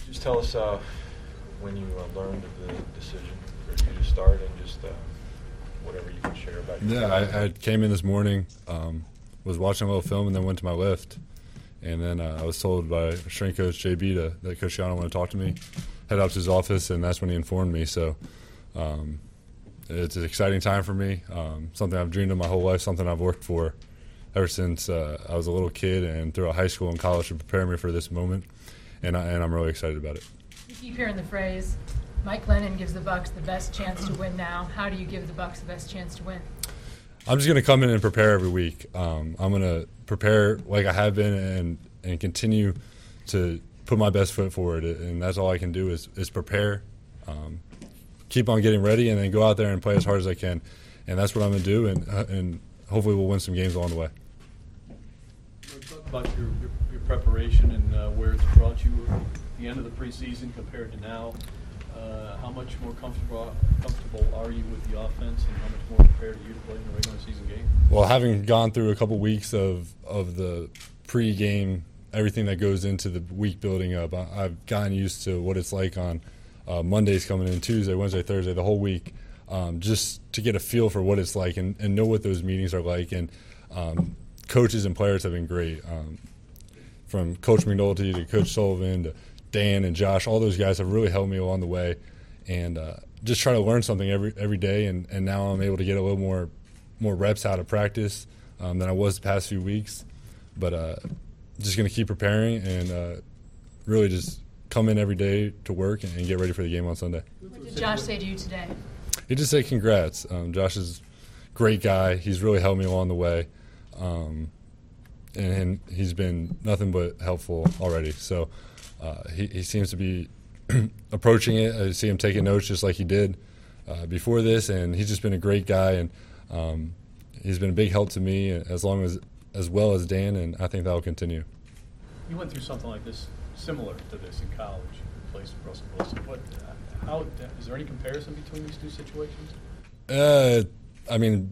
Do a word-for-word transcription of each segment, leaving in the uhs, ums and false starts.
Just tell us uh, when you uh, learned of the decision for you to start, and just uh, whatever you can share about your Yeah, I, I came in this morning, um, was watching a little film, and then went to my lift. And then uh, I was told by strength coach J B to, that Coach Schiano wanted to talk to me, head up to his office, and that's when he informed me. So um, it's an exciting time for me, um, something I've dreamed of my whole life, something I've worked for ever since uh, I was a little kid and throughout high school and college to prepare me for this moment. And, I, and I'm really excited about it. You keep hearing the phrase, Mike Glennon gives the Bucks the best chance to win now. How do you give the Bucks the best chance to win? I'm just going to come in and prepare every week. Um, I'm going to prepare like I have been and and continue to put my best foot forward. And that's all I can do is, is prepare, um, keep on getting ready, and then go out there and play as hard as I can. And that's what I'm going to do, and, uh, and hopefully we'll win some games along the way. Talk about your, your, your preparation and uh, where it's brought you at the end of the preseason compared to now. Uh, how much more comfortable comfortable are you with the offense, and how much more prepared are you to play in a regular season game? Well, having gone through a couple weeks of, of the pre-game, everything that goes into the week building up, I, I've gotten used to what it's like on uh, Mondays coming in, Tuesday, Wednesday, Thursday, the whole week, um, just to get a feel for what it's like and, and know what those meetings are like. And um, coaches and players have been great, um, from Coach McNulty to Coach Sullivan to Dan and Josh. All those guys have really helped me along the way, and uh, just try to learn something every every day. And, and now I'm able to get a little more more reps out of practice um, than I was the past few weeks. But uh, just going to keep preparing and uh, really just come in every day to work and, and get ready for the game on Sunday. What did Josh say to you today? He just said congrats. Um, Josh is a great guy. He's really helped me along the way. Um, and, and he's been nothing but helpful already. So uh, he, he seems to be approaching it. I see him taking notes just like he did uh, before this, and he's just been a great guy, and um, he's been a big help to me as long as as well as Dan, and I think that will continue. You went through something like this, similar to this in college, in place of Russell Wilson. What, how, is there any comparison between these two situations? Uh, I mean,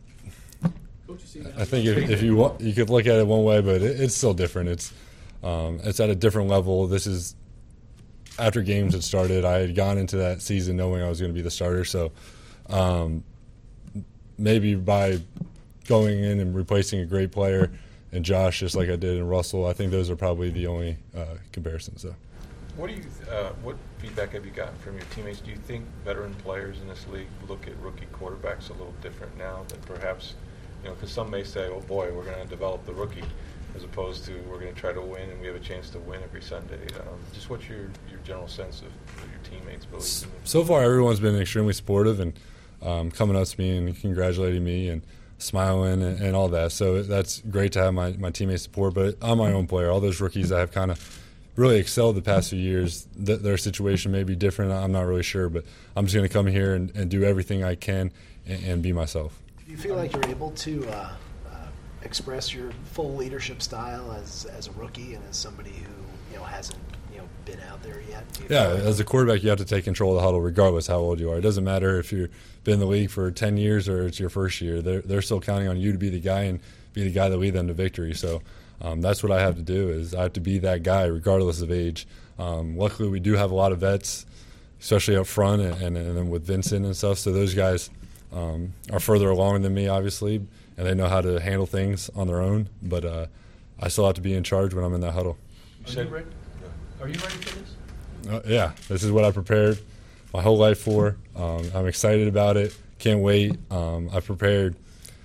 I think if, if you want, you could look at it one way, but it, it's still different. It's um, it's at a different level. This is after games had started. I had gone into that season knowing I was going to be the starter, so um, maybe by going in and replacing a great player and Josh, just like I did in Russell, I think those are probably the only uh, comparisons. So, what do you? Uh, what feedback have you gotten from your teammates? Do you think veteran players in this league look at rookie quarterbacks a little different now than perhaps, you know, because some may say, "Oh boy, we're going to develop the rookie," as opposed to we're going to try to win and we have a chance to win every Sunday. Um, just what's your your general sense of what your teammates believe? So far, everyone's been extremely supportive and um, coming up to me and congratulating me and smiling and, and all that. So that's great to have my, my teammates' support. But I'm my own player. All those rookies that have kind of really excelled the past few years, th- their situation may be different. I'm not really sure. But I'm just going to come here and, and do everything I can and, and be myself. Do you feel like you're able to uh, uh, express your full leadership style as, as a rookie and as somebody who, you know, hasn't you know been out there yet? Yeah, like as a quarterback, you have to take control of the huddle regardless how old you are. It doesn't matter if you've been in the league for ten years or it's your first year. They're, they're still counting on you to be the guy and be the guy that lead them to victory. So um, that's what I have to do is I have to be that guy regardless of age. Um, luckily, we do have a lot of vets, especially up front and, and, and then with Vincent and stuff. So those guys um, are further along than me, obviously, and they know how to handle things on their own. But uh, I still have to be in charge when I'm in that huddle. Are you ready? Are you ready for this? Uh, yeah, this is what I prepared my whole life for. Um, I'm excited about it. Can't wait. Um, I've prepared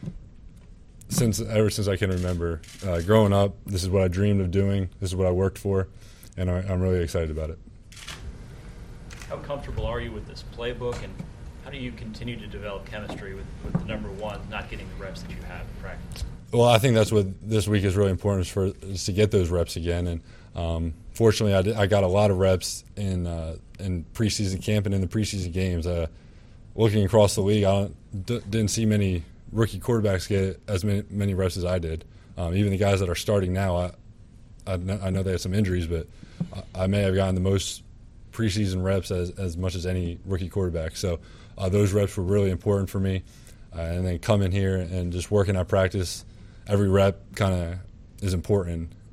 since ever since I can remember. Uh, growing up, this is what I dreamed of doing. This is what I worked for, and I, I'm really excited about it. How comfortable are you with this playbook, and how do you continue to develop chemistry with, with the number one not getting the reps that you have in practice? Well, I think that's what this week is really important is for is to get those reps again. And um, fortunately, I, did, I got a lot of reps in uh, in preseason camp and in the preseason games. Uh, looking across the league, I don't, d- didn't see many rookie quarterbacks get as many, many reps as I did. Um, even the guys that are starting now, I, I, know, I know they had some injuries, but I, I may have gotten the most preseason reps as, as much as any rookie quarterback. So uh, those reps were really important for me. Uh, and then coming here and just working at practice, every rep kind of is important.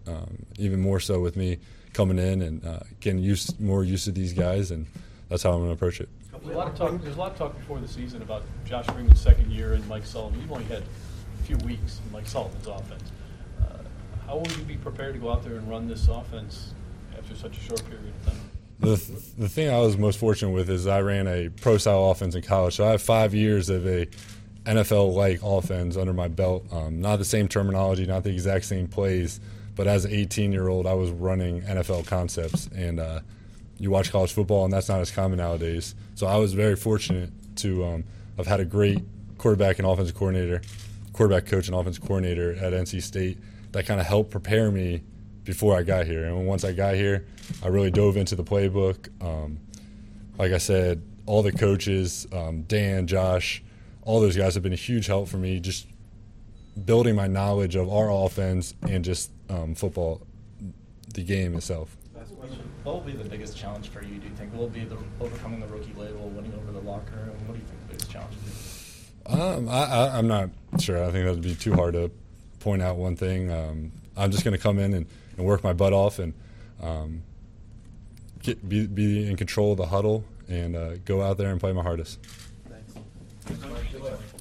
um, even more so with me coming in and uh, getting used more used to these guys, and that's how I'm going to approach it. There's a lot of talk. There's a lot of talk before the season about Josh Freeman's second year and Mike Sullivan. You've only had a few weeks in Mike Sullivan's offense. Uh, how will you be prepared to go out there and run this offense after such a short period of time? The th- the thing I was most fortunate with is I ran a pro-style offense in college, so I have five years of a N F L-like offense under my belt. Um, not the same terminology, not the exact same plays, but as an eighteen-year-old, I was running N F L concepts. And uh, you watch college football, and that's not as common nowadays. So I was very fortunate to um, have had a great quarterback and offensive coordinator, quarterback coach and offensive coordinator at N C State that kind of helped prepare me before I got here. And once I got here, I really dove into the playbook. Um, like I said, all the coaches, um, Dan, Josh, all those guys have been a huge help for me, just building my knowledge of our offense and just um, football, the game itself. What will be the biggest challenge for you, do you think? Will it be the overcoming the rookie label, winning over the locker room? What do you think the biggest challenge will be? Um, I, I, I'm not sure. I think that would be too hard to point out one thing. Um, I'm just going to come in and, and work my butt off and um, get, be, be in control of the huddle and uh, go out there and play my hardest. Thanks.